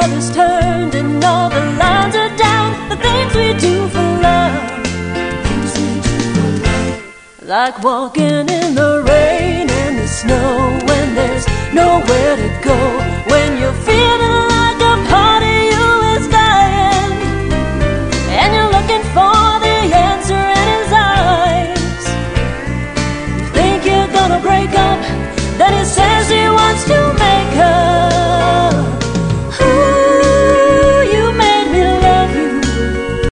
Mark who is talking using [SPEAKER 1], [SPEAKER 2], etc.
[SPEAKER 1] world is turned and all the lines are down. The things we do for love, like walking in the rain and the snow, when there's nowhere to go, when you're feeling like a part of you is dying, and you're looking for the answer in his eyes. You think you're gonna break up, then he says